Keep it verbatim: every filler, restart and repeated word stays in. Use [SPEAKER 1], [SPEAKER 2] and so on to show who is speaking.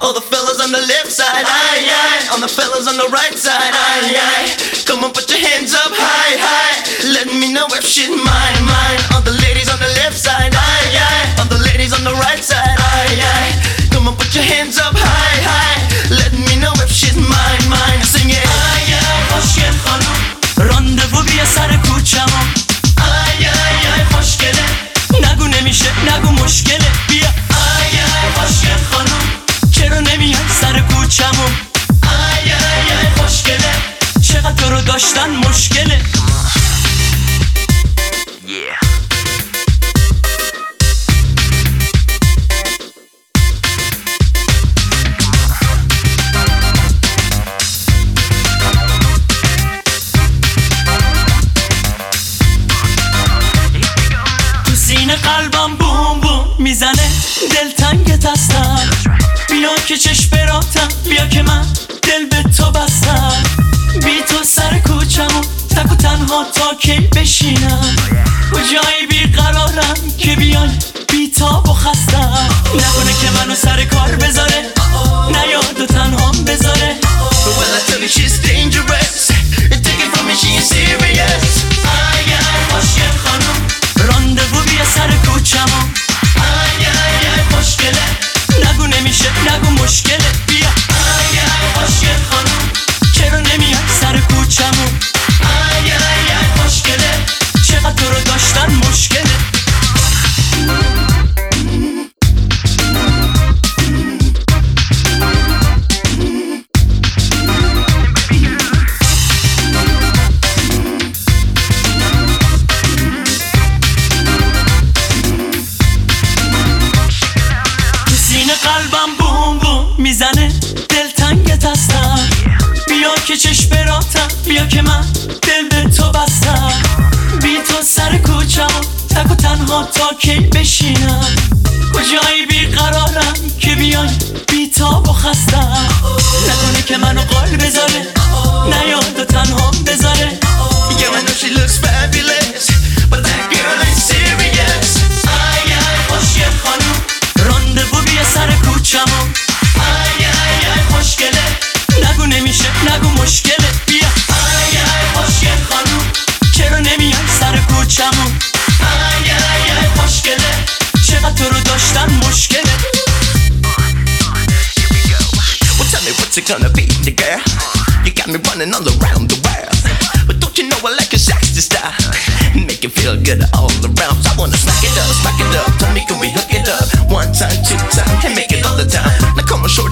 [SPEAKER 1] All the fellas on the left side, aye, aye. All the fellas on the right side, aye, aye. Come on, put your hands up, high, high. Let me know if shit mine, mine. All the ladies on the left side, aye, aye. All the ladies on the right side, aye, aye. Come on, put your hands up, high, high. Let me know if shit mine, mine. Sing it.
[SPEAKER 2] Ay, ay, خوشگل خانم راندوو بیا سر کوچمون.
[SPEAKER 1] Ay, ay, ay, خوشگله.
[SPEAKER 2] نگو نمیشه، نگو مشکله. بیا.
[SPEAKER 1] Ay, ay, خوشگل خانم.
[SPEAKER 2] چرا نمیای سر کوچمون؟
[SPEAKER 1] Ay, ay, ay, خوشگله.
[SPEAKER 2] چقدر تو رو داشتن مشکله.
[SPEAKER 1] Yeah.
[SPEAKER 2] تو سینه قلبم بوم بوم میزنه، دلتنگت هستم. بیا که چشم براتم، بیا که من دل به تو بستم. بی تو سر کوچمون تک و تنها تا کی بشینم؟ کجایی بیقرارم که بیای بی تاب و خستم. نکنه که منو سر کار بذاره، نیاد و تنهام بذاره.
[SPEAKER 1] Well, I tell you she's dangerous. Take it from me, she ain't serious. Ay, ay, خوشگل خانم.
[SPEAKER 2] راندوو بیا سر کوچمون.
[SPEAKER 1] Ay, ay, ay, خوشگله.
[SPEAKER 2] نگو نمیشه، نگو مشکله. بیا.
[SPEAKER 1] Ay, ay, خوشگل خانم.
[SPEAKER 2] چرا نمیای سر کوچمون؟
[SPEAKER 1] Ay, ay, ay, خوشگله.
[SPEAKER 2] چقدر تو رو داشتن مشکله. تو سینه قلبم بوم بوم میزنه، دلتنگت هستم. بیا که چشم براتم، بیا که من دل به تو بستم. بی تو سر کوچمون تک و تنها تا کی بشینم؟ کجایی بیقرارم که بیای بی تاب و خستم. نکنه که منو قال بذاره، نیاد و تنهام بذاره.
[SPEAKER 1] Yeah, I know she looks fabulous, but that girl ain't serious. Ay, ay, خوشگل خانم.
[SPEAKER 2] راندوو بیا سر کوچمون.
[SPEAKER 1] Ay, ay, ay, خوشگله.
[SPEAKER 2] نگو نمیشه، نگو مشکله. بیا.
[SPEAKER 1] Ay, ay, خوشگل خانم.
[SPEAKER 2] چرا نمیای سر کوچمون؟
[SPEAKER 1] Ay, ay, ay, خوشگله.
[SPEAKER 2] چقدر تو رو داشتن مشکله.
[SPEAKER 1] Well, tell me what's it gonna be, the girl? You got me running all around the world, but don't you know I like your sexy style? Make you feel good all around. So I wanna smack it up, smack it up. Tell me, can we hook it up? One time, two time, and make it all the time. Now come on, show